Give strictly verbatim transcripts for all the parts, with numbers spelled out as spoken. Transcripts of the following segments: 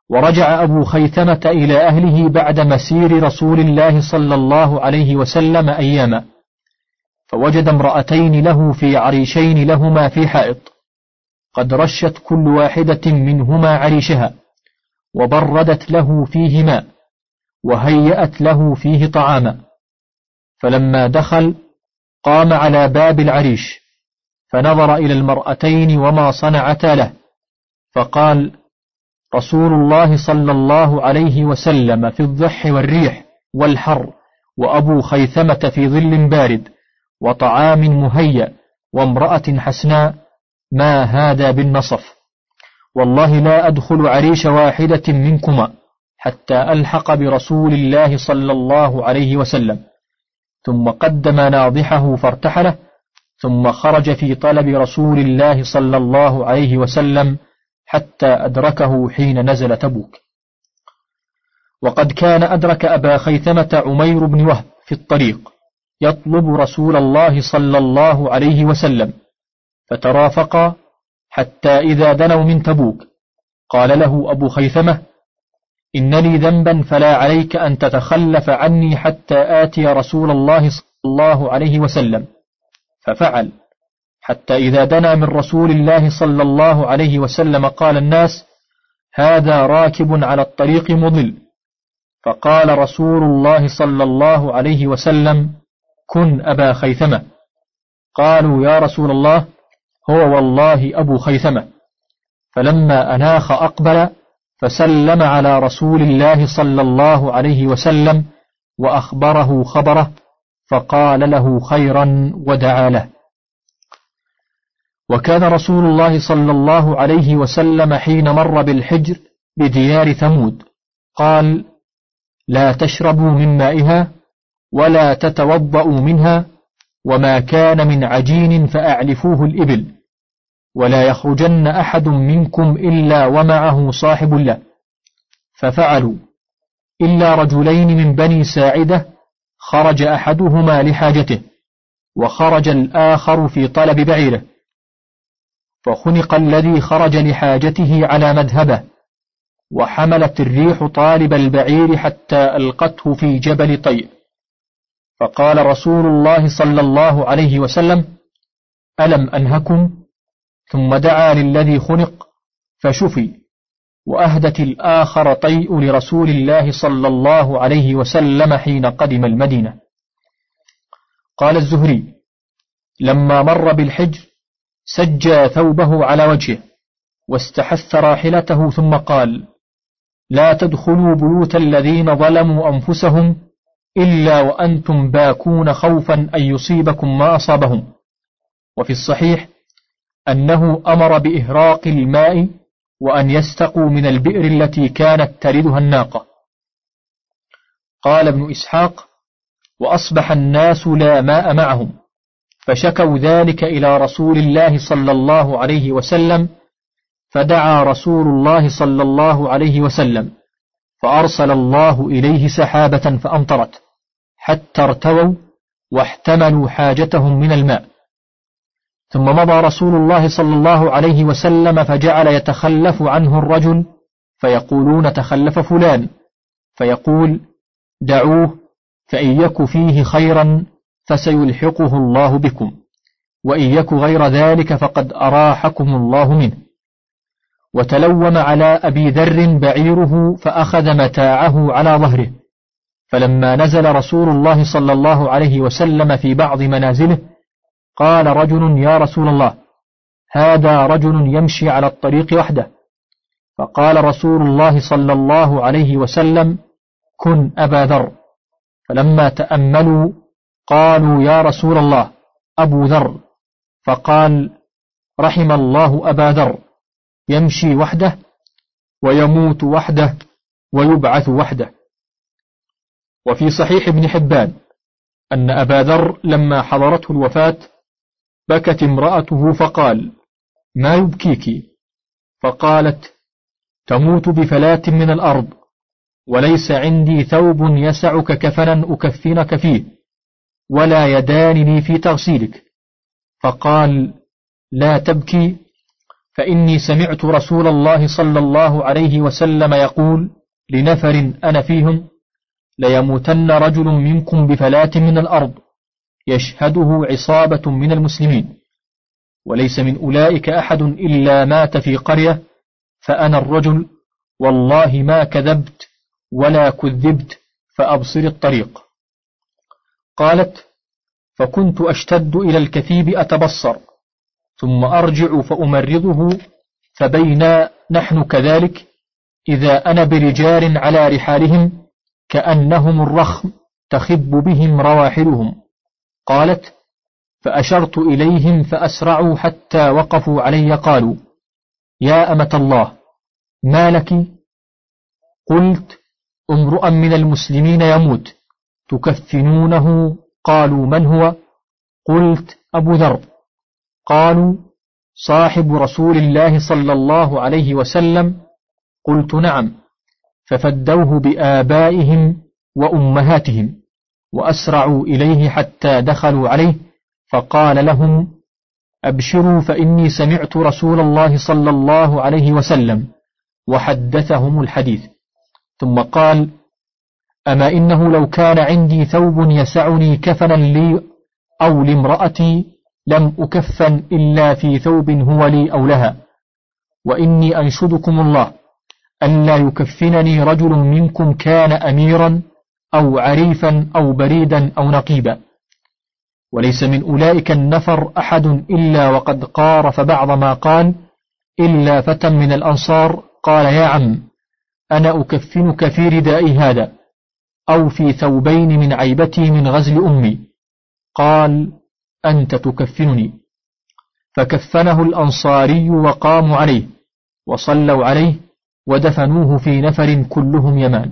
ورجع أبو خيثمة إلى أهله بعد مسير رسول الله صلى الله عليه وسلم أياما، فوجد امرأتين له في عريشين لهما في حائط، قد رشت كل واحدة منهما عريشها، وبردت له فيه ماء، وهيأت له فيه طعاما. فلما دخل قام على باب العريش، فنظر إلى المرأتين وما صنعتا له، فقال: رسول الله صلى الله عليه وسلم في الضح والريح والحر، وأبو خيثمة في ظل بارد وطعام مهيأ وامرأة حسناء، ما هذا بالنصف؟ والله لا أدخل عريش واحدة منكما حتى ألحق برسول الله صلى الله عليه وسلم. ثم قدم ناضحه فارتحله، ثم خرج في طلب رسول الله صلى الله عليه وسلم حتى أدركه حين نزل تبوك. وقد كان أدرك أبا خيثمة عمير بن وهب في الطريق يطلب رسول الله صلى الله عليه وسلم، فترافقا حتى إذا دنوا من تبوك قال له أبو خيثمة: إن لي ذنبا فلا عليك أن تتخلف عني حتى آتي رسول الله صلى الله عليه وسلم. ففعل، حتى إذا دنا من رسول الله صلى الله عليه وسلم قال الناس: هذا راكب على الطريق مضل. فقال رسول الله صلى الله عليه وسلم: كن أبا خيثمة. قالوا: يا رسول الله، هو والله أبو خيثمة. فلما أناخ أقبل فسلم على رسول الله صلى الله عليه وسلم وأخبره خبره، فقال له خيرا ودعا له. وكان رسول الله صلى الله عليه وسلم حين مر بالحجر بديار ثمود قال: لا تشربوا من مائها ولا تتوضأوا منها، وما كان من عجين فأعلفوه الإبل، ولا يخرجن أحد منكم إلا ومعه صاحب له. ففعلوا، إلا رجلين من بني ساعدة، خرج أحدهما لحاجته وخرج الآخر في طلب بعيره، فخنق الذي خرج لحاجته على مذهبه، وحملت الريح طالب البعير حتى ألقته في جبل طيء. فقال رسول الله صلى الله عليه وسلم: ألم أنهكم؟ ثم دعا للذي خنق فشفي، وأهدت الآخر طيء لرسول الله صلى الله عليه وسلم حين قدم المدينة. قال الزهري: لما مر بالحجر سجى ثوبه على وجهه واستحث راحلته، ثم قال: لا تدخلوا بيوت الذين ظلموا أنفسهم إلا وأنتم باكون خوفا أن يصيبكم ما أصابهم. وفي الصحيح أنه أمر بإهراق الماء وأن يستقوا من البئر التي كانت تردها الناقة. قال ابن إسحاق: وأصبح الناس لا ماء معهم، فشكوا ذلك إلى رسول الله صلى الله عليه وسلم، فدعا رسول الله صلى الله عليه وسلم، فأرسل الله إليه سحابة فأمطرت حتى ارتووا واحتملوا حاجتهم من الماء. ثم مضى رسول الله صلى الله عليه وسلم، فجعل يتخلف عنه الرجل، فيقولون: تخلف فلان، فيقول: دعوه، فإن يك فيه خيرا فسيلحقه الله بكم، وإن يك غير ذلك فقد أراحكم الله منه. وتلوم على أبي ذر بعيره، فأخذ متاعه على ظهره. فلما نزل رسول الله صلى الله عليه وسلم في بعض منازله قال رجل: يا رسول الله، هذا رجل يمشي على الطريق وحده. فقال رسول الله صلى الله عليه وسلم: كن أبا ذر. فلما تأملوا قالوا: يا رسول الله، أبو ذر. فقال: رحم الله أبا ذر، يمشي وحده ويموت وحده ويبعث وحده. وفي صحيح ابن حبان أن أبا ذر لما حضرته الوفاة بكت امرأته، فقال: ما يبكيك؟ فقالت: تموت بفلاة من الأرض، وليس عندي ثوب يسعك كفنا أكفنك فيه، ولا يدان لي في تغسيلك. فقال: لا تبكي، فإني سمعت رسول الله صلى الله عليه وسلم يقول لنفر أنا فيهم: ليموتن رجل منكم بفلاة من الأرض يشهده عصابة من المسلمين، وليس من أولئك أحد إلا مات في قرية، فأنا الرجل، والله ما كذبت ولا كذبت، فأبصر الطريق. قالت: فكنت أشتد إلى الكثيب أتبصر، ثم أرجع فأمرضه، فبينا نحن كذلك إذا أنا برجال على رحالهم كأنهم الرخم تخب بهم رواحلهم. قالت: فأشرت إليهم فأسرعوا حتى وقفوا علي، قالوا: يا أمة الله، ما لك؟ قلت: امرؤا من المسلمين يموت، تكفنونه. قالوا: من هو؟ قلت: أبو ذر. قالوا: صاحب رسول الله صلى الله عليه وسلم. قلت: نعم. ففدوه بآبائهم وأمهاتهم، وأسرعوا إليه حتى دخلوا عليه، فقال لهم: أبشروا، فإني سمعت رسول الله صلى الله عليه وسلم، وحدثهم الحديث. ثم قال: أما إنه لو كان عندي ثوب يسعني كفنا لي أو لامرأتي لم أكفن إلا في ثوب هو لي أو لها، وإني أنشدكم الله ألا يكفنني رجل منكم كان أميرا أو عريفا أو بريدا أو نقيبا. وليس من أولئك النفر أحد إلا وقد قارف بعض ما قال، إلا فتى من الأنصار قال: يا عم، أنا أكفنك في ردائي هذا، أو في ثوبين من عيبتي من غزل أمي. قال: أنت تكفنني. فكفنه الأنصاري وقاموا عليه وصلوا عليه ودفنوه في نفر كلهم يمان.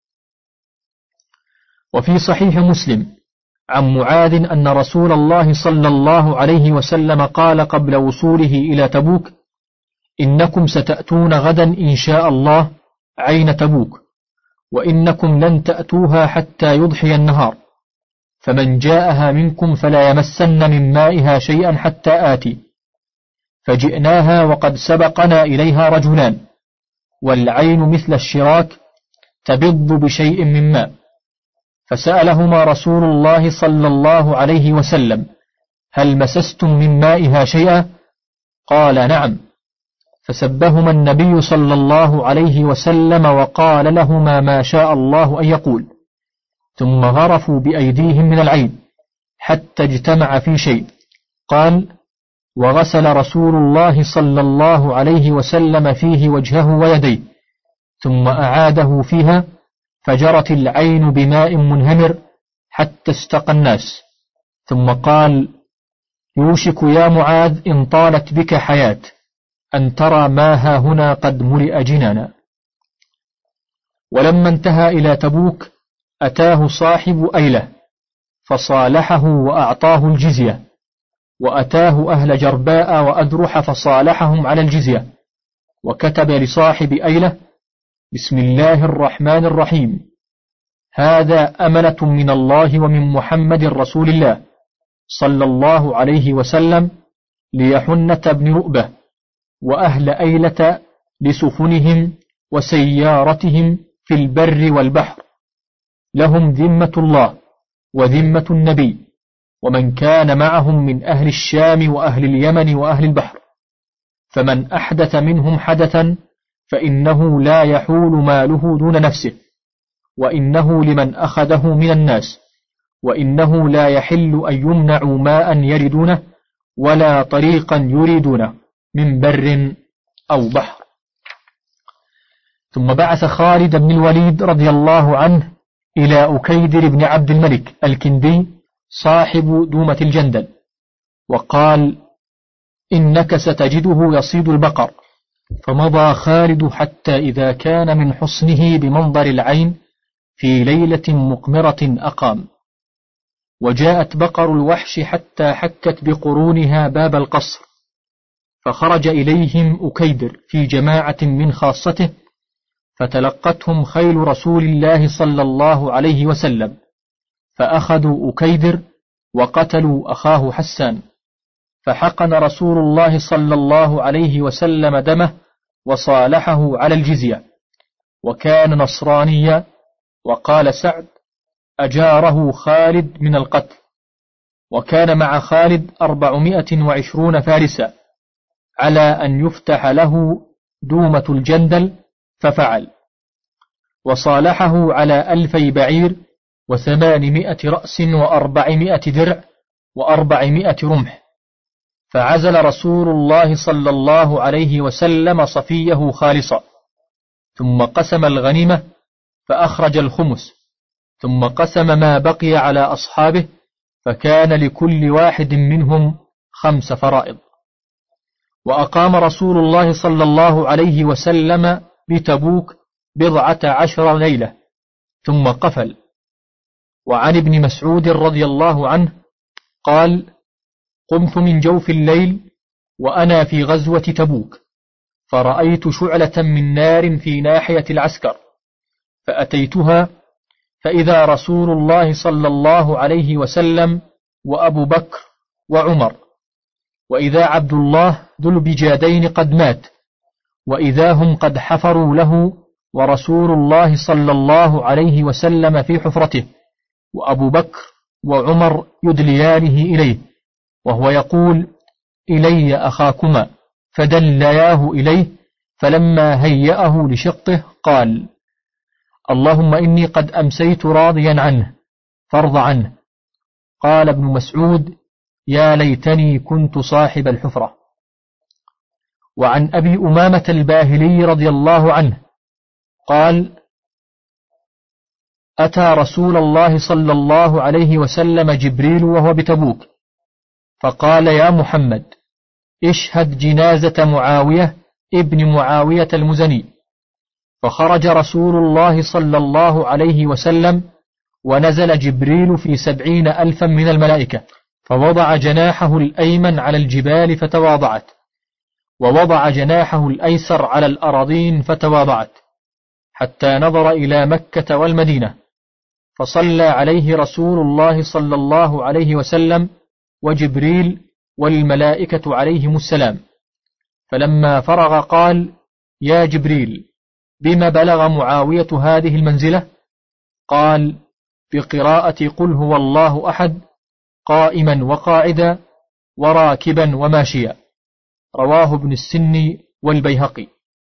وفي صحيح مسلم عن معاذ أن رسول الله صلى الله عليه وسلم قال قبل وصوله إلى تبوك: إنكم ستأتون غدا إن شاء الله عين تبوك، وإنكم لن تأتوها حتى يضحي النهار، فمن جاءها منكم فلا يمسن من مائها شيئا حتى آتي. فجئناها وقد سبقنا إليها رجلان، والعين مثل الشراك تبض بشيء من ماء، فسألهما رسول الله صلى الله عليه وسلم: هل مسستم من مائها شيئا؟ قال: نعم. فسبهما النبي صلى الله عليه وسلم وقال لهما ما شاء الله أن يقول، ثم غرفوا بأيديهم من العين حتى اجتمع في شيء. قال: وغسل رسول الله صلى الله عليه وسلم فيه وجهه ويديه، ثم أعاده فيها، فجرت العين بماء منهمر حتى استقى الناس، ثم قال: يوشك يا معاذ إن طالت بك حياة أن ترى ما ها هنا قد ملئ جنانا. ولما انتهى إلى تبوك أتاه صاحب أيلة فصالحه وأعطاه الجزية، وأتاه أهل جرباء وأدرح فصالحهم على الجزية، وكتب لصاحب أيلة: بسم الله الرحمن الرحيم، هذا أمنة من الله ومن محمد رسول الله صلى الله عليه وسلم ليحنة بن رؤبة وأهل أيلة لسفنهم وسيارتهم في البر والبحر، لهم ذمة الله وذمة النبي، ومن كان معهم من أهل الشام وأهل اليمن وأهل البحر، فمن أحدث منهم حدثا فإنه لا يحول ماله دون نفسه، وإنه لمن أخذه من الناس، وإنه لا يحل أن يمنعوا ماء يردونه ولا طريقا يريدونه من بر أو بحر. ثم بعث خالد بن الوليد رضي الله عنه إلى أكيدر بن عبد الملك الكندي صاحب دومة الجندل، وقال: إنك ستجده يصيد البقر. فمضى خالد حتى إذا كان من حصنه بمنظر العين في ليلة مقمرة أقام، وجاءت بقر الوحش حتى حكت بقرونها باب القصر، فخرج إليهم أكيدر في جماعة من خاصته، فتلقتهم خيل رسول الله صلى الله عليه وسلم، فأخذوا أكيدر وقتلوا أخاه حسان، فحقن رسول الله صلى الله عليه وسلم دمه وصالحه على الجزية، وكان نصرانيا. وقال سعد: أجاره خالد من القتل. وكان مع خالد أربعمائة وعشرون فارسا على أن يفتح له دومة الجندل، ففعل. وصالحه على ألفي بعير وثمانمائة رأس وأربعمائة درع وأربعمائة رمح. فعزل رسول الله صلى الله عليه وسلم صفيه خالصا، ثم قسم الغنيمة فأخرج الخمس، ثم قسم ما بقي على أصحابه، فكان لكل واحد منهم خمس فرائض. وأقام رسول الله صلى الله عليه وسلم بتبوك بضعة عشر ليلة ثم قفل. وعن ابن مسعود رضي الله عنه قال: قمت من جوف الليل وأنا في غزوة تبوك، فرأيت شعلة من نار في ناحية العسكر، فأتيتها، فإذا رسول الله صلى الله عليه وسلم وأبو بكر وعمر، وإذا عبد الله ذو البجادين قد مات، وإذا هم قد حفروا له، ورسول الله صلى الله عليه وسلم في حفرته، وأبو بكر وعمر يدليانه إليه، وهو يقول: إلي أخاكما، فدلياه إليه، فلما هيأه لشقه قال: اللهم إني قد أمسيت راضيا عنه فارض عنه. قال ابن مسعود: يا ليتني كنت صاحب الحفرة. وعن أبي أمامة الباهلي رضي الله عنه قال: أتى رسول الله صلى الله عليه وسلم جبريل وهو بتبوك، فقال: يا محمد، اشهد جنازة معاوية ابن معاوية المزني. فخرج رسول الله صلى الله عليه وسلم، ونزل جبريل في سبعين ألفا من الملائكة، فوضع جناحه الأيمن على الجبال فتواضعت، ووضع جناحه الأيسر على الأراضين فتواضعت، حتى نظر إلى مكة والمدينة، فصلى عليه رسول الله صلى الله عليه وسلم وجبريل والملائكة عليهم السلام. فلما فرغ قال: يا جبريل، بما بلغ معاوية هذه المنزلة؟ قال: بقراءة قل هو الله أحد، قائما وقاعدا وراكبا وماشيا. رواه ابن السني والبيهقي.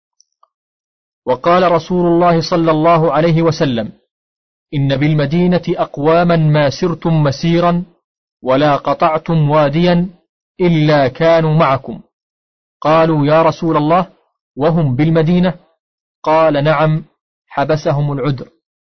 وقال رسول الله صلى الله عليه وسلم: إن بالمدينة أقواما ما سرتم مسيرا ولا قطعتم واديا إلا كانوا معكم. قالوا: يا رسول الله، وهم بالمدينة؟ قال: نعم، حبسهم العذر.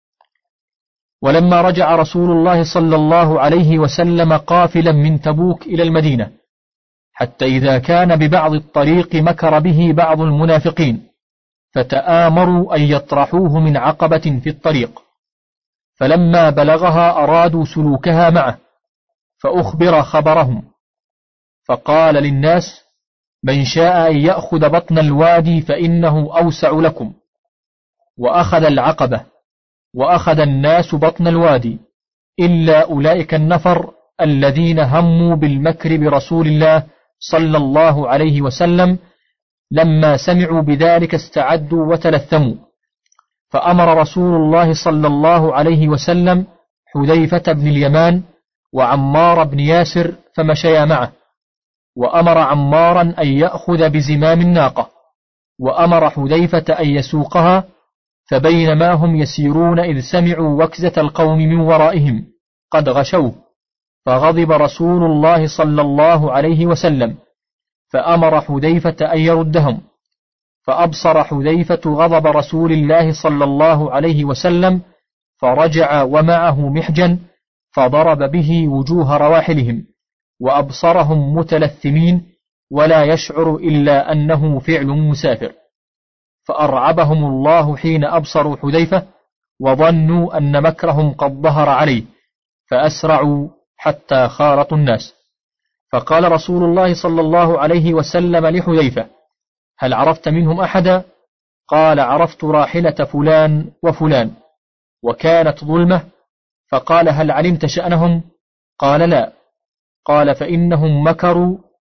ولما رجع رسول الله صلى الله عليه وسلم قافلا من تبوك إلى المدينة، حتى إذا كان ببعض الطريق مكر به بعض المنافقين، فتآمروا أن يطرحوه من عقبة في الطريق، فلما بلغها أرادوا سلوكها معه، فأخبر خبرهم، فقال للناس: من شاء أن يأخذ بطن الوادي فإنه أوسع لكم. وأخذ العقبة، وأخذ الناس بطن الوادي، إلا أولئك النفر الذين هموا بالمكر برسول الله صلى الله عليه وسلم. لما سمعوا بذلك استعدوا وتلثموا، فأمر رسول الله صلى الله عليه وسلم حذيفة بن اليمان وعمار بن ياسر فمشيا معه، وأمر عمارا أن يأخذ بزمام الناقة، وأمر حذيفة أن يسوقها. فبينما هم يسيرون إذ سمعوا وكزة القوم من ورائهم قد غشوه، فغضب رسول الله صلى الله عليه وسلم، فأمر حذيفة أن يردهم. فأبصر حذيفة غضب رسول الله صلى الله عليه وسلم، فرجع ومعه محجن، فضرب به وجوه رواحلهم، وأبصرهم متلثمين، ولا يشعر إلا أنه فعل مسافر. فأرعبهم الله حين أبصروا حذيفة، وظنوا أن مكرهم قد ظهر عليه، فأسرعوا حتى خالطوا الناس. فقال رسول الله صلى الله عليه وسلم لحذيفة: هل عرفت منهم أحدا؟ قال: عرفت راحلة فلان وفلان، وكانت ظلمة. فقال: هل علمت شأنهم؟ قال: لا. قال: فإنهم مكروا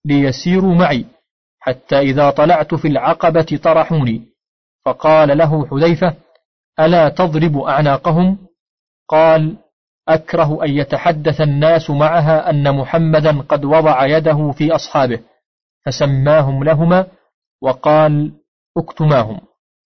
ليسيروا معي، حتى إذا طلعت في العقبة طرحوني. فقال له حذيفة: ألا تضرب أعناقهم؟ قال: أكره أن يتحدث الناس معها أن محمدا قد وضع يده في أصحابه، فسماهم لهما وقال: اكتماهم.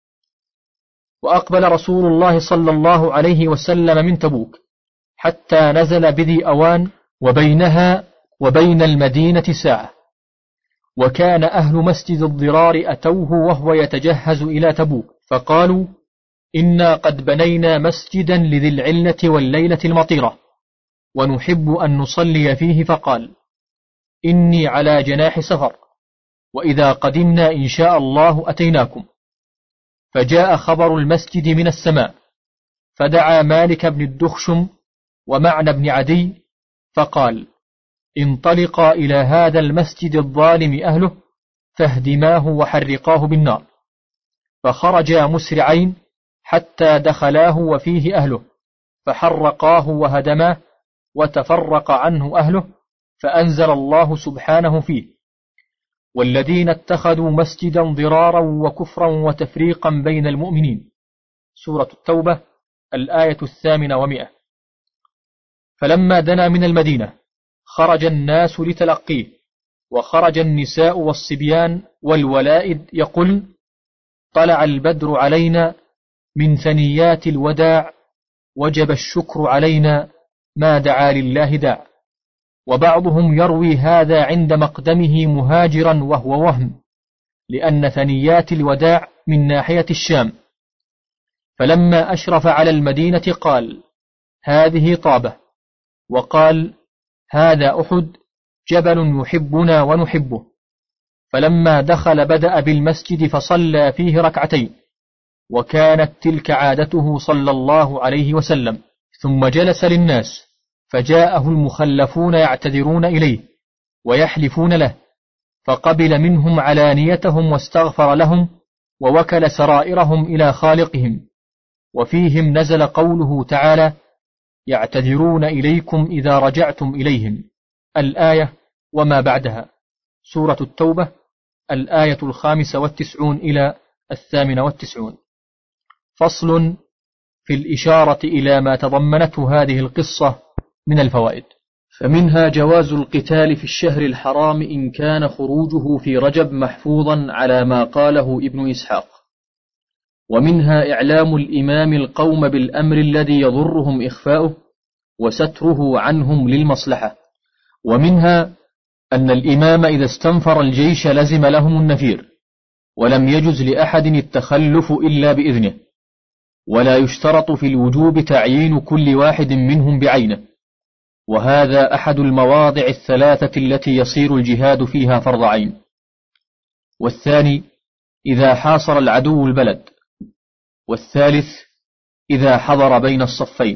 وأقبل رسول الله صلى الله عليه وسلم من تبوك حتى نزل بذي أوان، وبينها وبين المدينة ساعة. وكان أهل مسجد الضرار أتوه وهو يتجهز إلى تبوك، فقالوا: إنا قد بنينا مسجدا لذي العلة والليلة المطيرة، ونحب أن نصلي فيه. فقال: إني على جناح سفر، وإذا قدمنا إن شاء الله أتيناكم. فجاء خبر المسجد من السماء، فدعا مالك بن الدخشم ومعنى بن عدي، فقال: انطلقا إلى هذا المسجد الظالم أهله، فاهدماه وحرقاه بالنار. فخرجا مسرعين حتى دخلاه وفيه أهله، فحرقاه وهدماه، وتفرق عنه أهله، فأنزل الله سبحانه فيه: والذين اتخذوا مسجدا ضرارا وكفرا وتفريقا بين المؤمنين. سورة التوبة، الآية الثامنة ومئة. فلما دنا من المدينة خرج الناس لتلقيه، وخرج النساء والصبيان والولائد يقول: طلع البدر علينا من ثنيات الوداع، وجب الشكر علينا ما دعا لله داع. وبعضهم يروي هذا عند مقدمه مهاجرا وهو وهم، لأن ثنيات الوداع من ناحية الشام. فلما أشرف على المدينة قال: هذه طابة، وقال: هذا أحد، جبل يحبنا ونحبه. فلما دخل بدأ بالمسجد فصلى فيه ركعتين، وكانت تلك عادته صلى الله عليه وسلم. ثم جلس للناس، فجاءه المخلفون يعتذرون إليه ويحلفون له، فقبل منهم علانيتهم واستغفر لهم، ووكل سرائرهم إلى خالقهم. وفيهم نزل قوله تعالى: يعتذرون إليكم إذا رجعتم إليهم، الآية وما بعدها. سورة التوبة، الآية الخامسة والتسعون إلى الثامنة والتسعون. فصل في الإشارة إلى ما تضمنته هذه القصة من الفوائد. فمنها جواز القتال في الشهر الحرام إن كان خروجه في رجب محفوظا على ما قاله ابن إسحاق. ومنها إعلام الإمام القوم بالأمر الذي يضرهم إخفاؤه وستره عنهم للمصلحة. ومنها أن الإمام إذا استنفر الجيش لزم لهم النفير، ولم يجز لأحد التخلف إلا بإذنه، ولا يشترط في الوجوب تعيين كل واحد منهم بعينه، وهذا أحد المواضع الثلاثة التي يصير الجهاد فيها فرض عين. والثاني إذا حاصر العدو البلد. والثالث إذا حضر بين الصفين.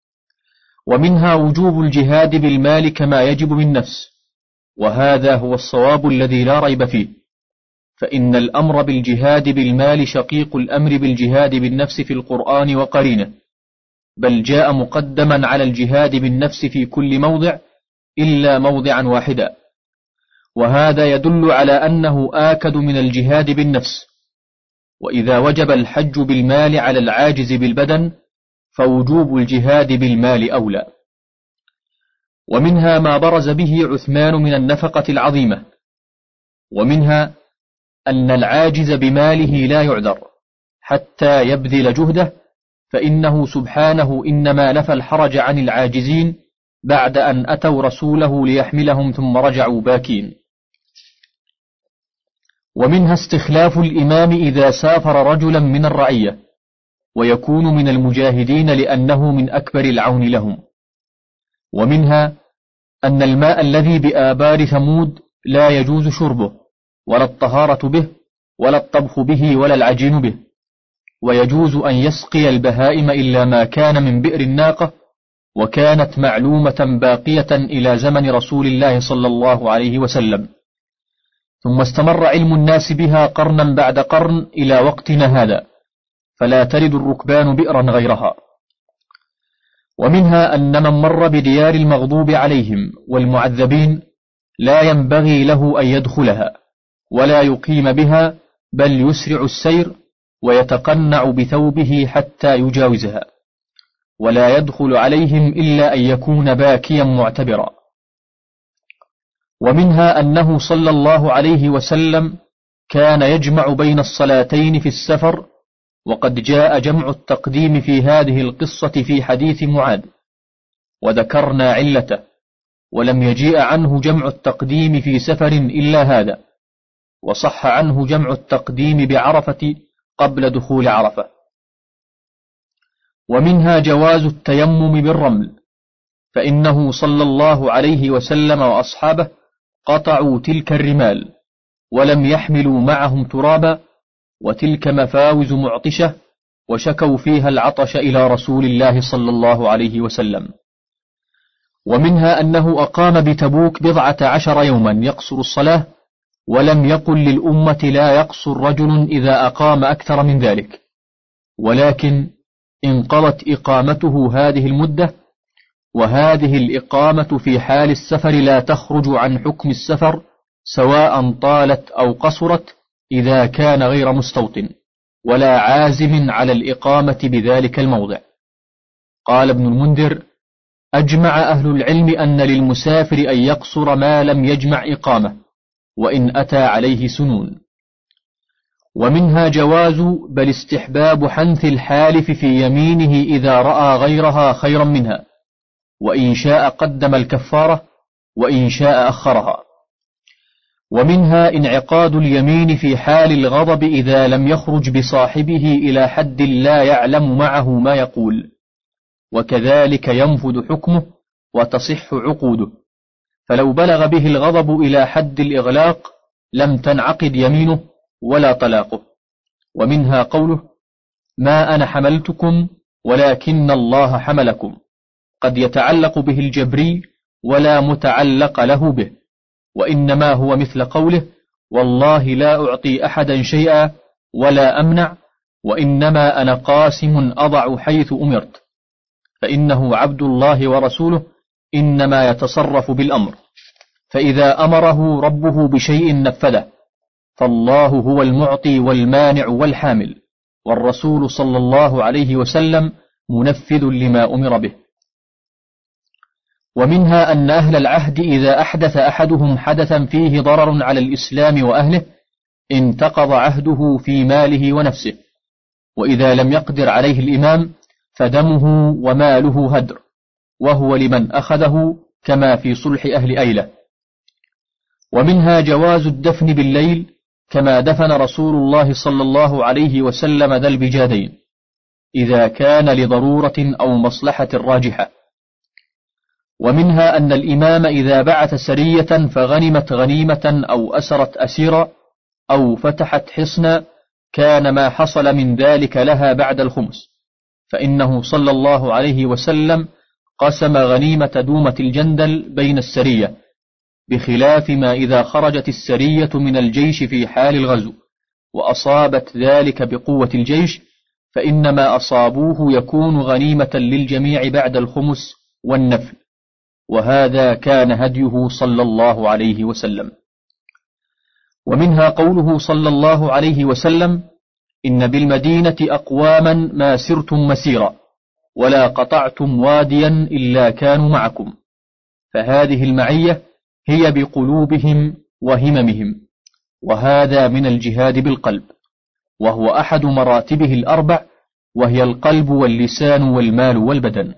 ومنها وجوب الجهاد بالمال كما يجب بالنفس، وهذا هو الصواب الذي لا ريب فيه، فإن الأمر بالجهاد بالمال شقيق الأمر بالجهاد بالنفس في القرآن وقرينه، بل جاء مقدما على الجهاد بالنفس في كل موضع إلا موضعا واحدا، وهذا يدل على أنه آكد من الجهاد بالنفس. وإذا وجب الحج بالمال على العاجز بالبدن، فوجوب الجهاد بالمال أولى. ومنها ما برز به عثمان من النفقة العظيمة. ومنها أن العاجز بماله لا يعذر حتى يبذل جهده، فإنه سبحانه إنما نفى الحرج عن العاجزين بعد أن أتوا رسوله ليحملهم ثم رجعوا باكين. ومنها استخلاف الإمام إذا سافر رجلا من الرعية، ويكون من المجاهدين لأنه من أكبر العون لهم. ومنها أن الماء الذي بآبار ثمود لا يجوز شربه، ولا الطهارة به، ولا الطبخ به، ولا العجين به، ويجوز أن يسقي البهائم إلا ما كان من بئر الناقة، وكانت معلومة باقية إلى زمن رسول الله صلى الله عليه وسلم، ثم استمر علم الناس بها قرنا بعد قرن إلى وقتنا هذا، فلا ترد الركبان بئرا غيرها. ومنها أن من مر بديار المغضوب عليهم والمعذبين لا ينبغي له أن يدخلها ولا يقيم بها، بل يسرع السير ويتقنع بثوبه حتى يجاوزها، ولا يدخل عليهم إلا أن يكون باكيا معتبرا. ومنها أنه صلى الله عليه وسلم كان يجمع بين الصلاتين في السفر، وقد جاء جمع التقديم في هذه القصة في حديث معاذ، وذكرنا علته، ولم يجيء عنه جمع التقديم في سفر إلا هذا، وصح عنه جمع التقديم بعرفة قبل دخول عرفة. ومنها جواز التيمم بالرمل، فإنه صلى الله عليه وسلم وأصحابه قطعوا تلك الرمال ولم يحملوا معهم ترابا، وتلك مفاوز معطشة، وشكوا فيها العطش إلى رسول الله صلى الله عليه وسلم. ومنها أنه أقام بتبوك بضعة عشر يوما يقصر الصلاة، ولم يقل للأمة لا يقصر رجل إذا أقام أكثر من ذلك، ولكن انقضت إقامته هذه المدة، وهذه الإقامة في حال السفر لا تخرج عن حكم السفر سواء طالت أو قصرت، إذا كان غير مستوطن ولا عازم على الإقامة بذلك الموضع. قال ابن المنذر: أجمع أهل العلم أن للمسافر أن يقصر ما لم يجمع إقامة، وإن أتى عليه سنون. ومنها جواز بل استحباب حنث الحالف في يمينه إذا رأى غيرها خيرا منها، وإن شاء قدم الكفارة وإن شاء أخرها. ومنها انعقاد اليمين في حال الغضب إذا لم يخرج بصاحبه إلى حد لا يعلم معه ما يقول، وكذلك ينفذ حكمه وتصح عقوده، فلو بلغ به الغضب إلى حد الإغلاق لم تنعقد يمينه ولا طلاقه. ومنها قوله: ما أنا حملتكم ولكن الله حملكم، قد يتعلق به الجبري ولا متعلق له به، وإنما هو مثل قوله: والله لا أعطي أحدا شيئا ولا أمنع، وإنما أنا قاسم أضع حيث أمرت، فإنه عبد الله ورسوله إنما يتصرف بالأمر، فإذا أمره ربه بشيء نفذه، فالله هو المعطي والمانع والحامل، والرسول صلى الله عليه وسلم منفذ لما أمر به. ومنها أن أهل العهد إذا أحدث أحدهم حدثا فيه ضرر على الإسلام وأهله انتقض عهده في ماله ونفسه، وإذا لم يقدر عليه الإمام فدمه وماله هدر، وهو لمن أخذه، كما في صلح أهل أيلة. ومنها جواز الدفن بالليل، كما دفن رسول الله صلى الله عليه وسلم ذا البجادين، إذا كان لضرورة أو مصلحة راجحة. ومنها أن الإمام إذا بعث سرية فغنمت غنيمة أو أسرت أسيرا أو فتحت حصنا، كان ما حصل من ذلك لها بعد الخمس، فإنه صلى الله عليه وسلم قسم غنيمة دومة الجندل بين السرية، بخلاف ما إذا خرجت السرية من الجيش في حال الغزو وأصابت ذلك بقوة الجيش، فإنما أصابوه يكون غنيمة للجميع بعد الخمس والنفل، وهذا كان هديه صلى الله عليه وسلم. ومنها قوله صلى الله عليه وسلم: إن بالمدينة أقواما ما سرتم مسيرا ولا قطعتم واديا إلا كانوا معكم، فهذه المعية هي بقلوبهم وهممهم، وهذا من الجهاد بالقلب، وهو أحد مراتبه الأربع، وهي القلب واللسان والمال والبدن.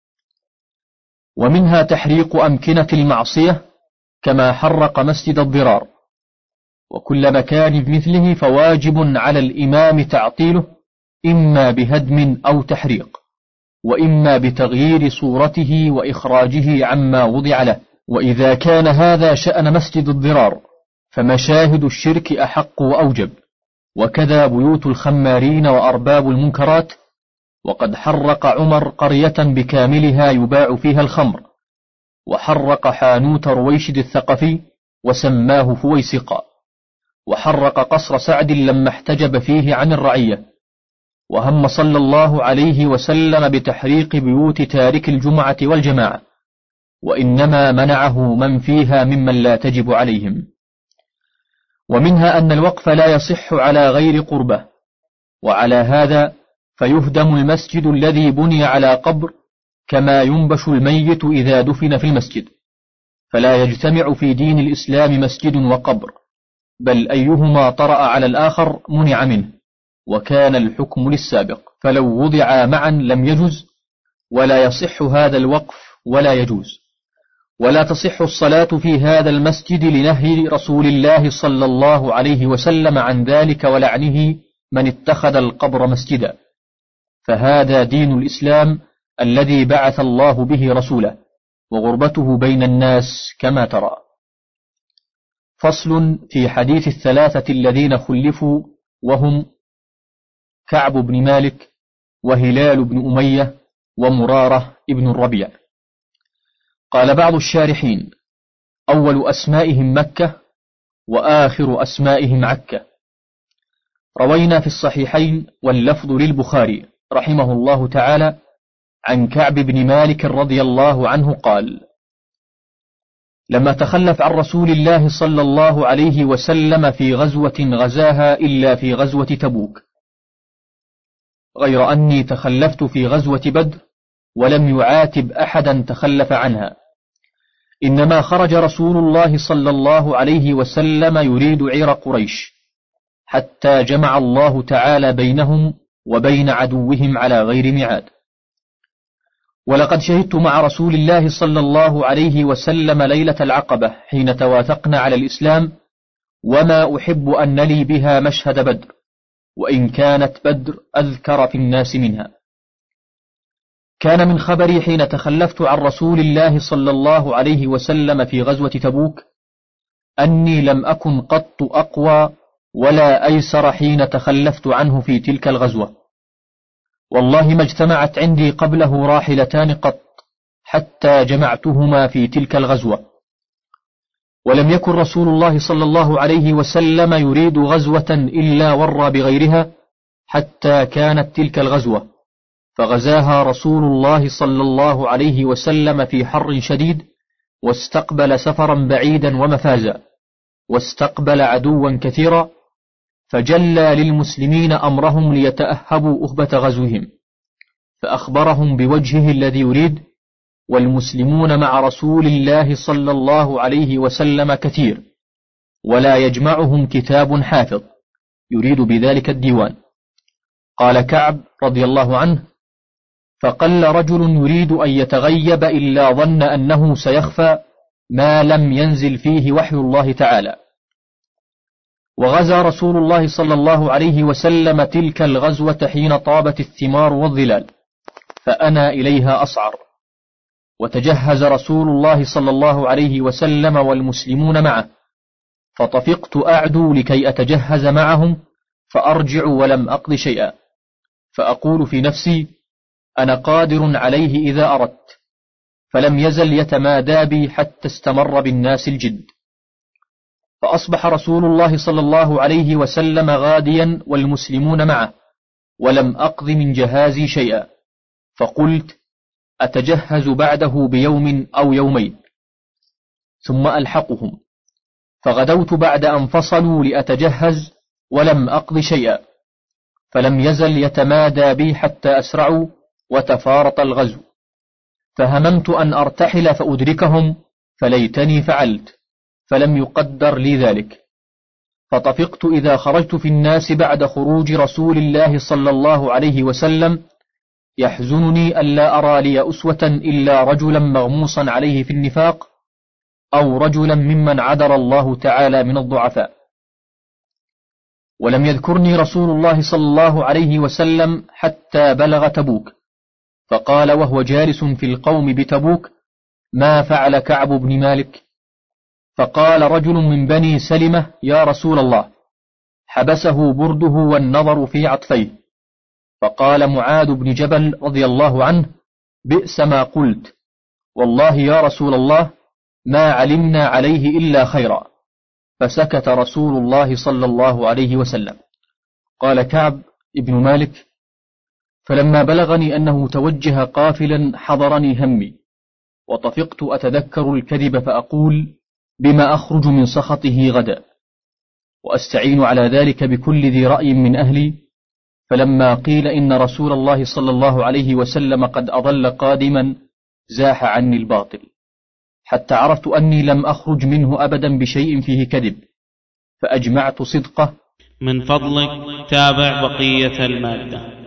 ومنها تحريق أمكنة المعصية، كما حرق مسجد الضرار، وكل مكان بمثله فواجب على الإمام تعطيله، إما بهدم أو تحريق، وإما بتغيير صورته وإخراجه عما وضع له. وإذا كان هذا شأن مسجد الضرار فمشاهد الشرك أحق وأوجب، وكذا بيوت الخمارين وأرباب المنكرات. وقد حرق عمر قرية بكاملها يباع فيها الخمر، وحرق حانوت رويشد الثقفي وسماه فويسقا، وحرق قصر سعد لما احتجب فيه عن الرعية، وهم صلى الله عليه وسلم بتحريق بيوت تارك الجمعة والجماعة، وإنما منعه من فيها ممن لا تجب عليهم. ومنها أن الوقف لا يصح على غير قربة، وعلى هذا فيهدم المسجد الذي بني على قبر كما ينبش الميت إذا دفن في المسجد، فلا يجتمع في دين الإسلام مسجد وقبر، بل أيهما طرأ على الآخر منع منه، وكان الحكم للسابق، فلو وضعا معا لم يجز، ولا يصح هذا الوقف ولا يجوز. ولا تصح الصلاة في هذا المسجد لنهي رسول الله صلى الله عليه وسلم عن ذلك ولعنه من اتخذ القبر مسجدا، فهذا دين الإسلام الذي بعث الله به رسوله، وغربته بين الناس كما ترى. فصل في حديث الثلاثة الذين خلفوا، وهم كعب بن مالك وهلال بن أمية ومرارة ابن الربيع. قال بعض الشارحين: أول أسمائهم مكة، وآخر أسمائهم عكة. روينا في الصحيحين واللفظ للبخاري رحمه الله تعالى عن كعب بن مالك رضي الله عنه قال: لما تخلف عن رسول الله صلى الله عليه وسلم في غزوة غزاها إلا في غزوة تبوك، غير أني تخلفت في غزوة بدر ولم يعاتب أحدا تخلف عنها، إنما خرج رسول الله صلى الله عليه وسلم يريد عير قريش، حتى جمع الله تعالى بينهم وبين عدوهم على غير ميعاد. ولقد شهدت مع رسول الله صلى الله عليه وسلم ليلة العقبة حين تواثقنا على الإسلام، وما أحب أن لي بها مشهد بدر، وإن كانت بدر أذكر في الناس منها. كان من خبري حين تخلفت عن رسول الله صلى الله عليه وسلم في غزوة تبوك أني لم أكن قط أقوى ولا أيسر حين تخلفت عنه في تلك الغزوة، والله ما اجتمعت عندي قبله راحلتان قط حتى جمعتهما في تلك الغزوة. ولم يكن رسول الله صلى الله عليه وسلم يريد غزوة إلا ورى بغيرها حتى كانت تلك الغزوة، فغزاها رسول الله صلى الله عليه وسلم في حر شديد، واستقبل سفرا بعيدا ومفازا، واستقبل عدوا كثيرا، فجلى للمسلمين أمرهم ليتأهبوا أهبة غزوهم، فأخبرهم بوجهه الذي يريد، والمسلمون مع رسول الله صلى الله عليه وسلم كثير، ولا يجمعهم كتاب حافظ يريد بذلك الديوان. قال كعب رضي الله عنه: فقل رجل يريد أن يتغيب إلا ظن أنه سيخفى ما لم ينزل فيه وحي الله تعالى. وغزا رسول الله صلى الله عليه وسلم تلك الغزوة حين طابت الثمار والظلال، فأنا إليها أصعر. وتجهز رسول الله صلى الله عليه وسلم والمسلمون معه، فطفقت أعدو لكي أتجهز معهم، فأرجع ولم أقض شيئا، فأقول في نفسي: أنا قادر عليه إذا أردت، فلم يزل يتمادى بي حتى استمر بالناس الجد. فأصبح رسول الله صلى الله عليه وسلم غاديا والمسلمون معه، ولم أقض من جهازي شيئا، فقلت: أتجهز بعده بيوم أو يومين ثم ألحقهم. فغدوت بعد أن فصلوا لأتجهز ولم أقض شيئا، فلم يزل يتمادى بي حتى أسرعوا وتفارط الغزو، فهممت أن أرتحل فأدركهم، فليتني فعلت، فلم يقدر لي ذلك. فطفقت إذا خرجت في الناس بعد خروج رسول الله صلى الله عليه وسلم، يحزنني ألا أرى لي أسوة إلا رجلا مغموصا عليه في النفاق، أو رجلا ممن عذر الله تعالى من الضعفاء. ولم يذكرني رسول الله صلى الله عليه وسلم حتى بلغ تبوك، فقال وهو جالس في القوم بتبوك: ما فعل كعب بن مالك؟ فقال رجل من بني سلمة: يا رسول الله، حبسه برده والنظر في عطفيه. فقال معاذ بن جبل رضي الله عنه: بئس ما قلت، والله يا رسول الله ما علمنا عليه إلا خيرا. فسكت رسول الله صلى الله عليه وسلم. قال كعب ابن مالك: فلما بلغني أنه توجه قافلا حضرني همي، وطفقت أتذكر الكذب فأقول بما أخرج من سخطه غدا، وأستعين على ذلك بكل ذي رأي من أهلي. فلما قيل إن رسول الله صلى الله عليه وسلم قد أضل قادما زاح عني الباطل، حتى عرفت أني لم أخرج منه أبدا بشيء فيه كذب، فأجمعت صدقه. من فضلك تابع بقية المادة.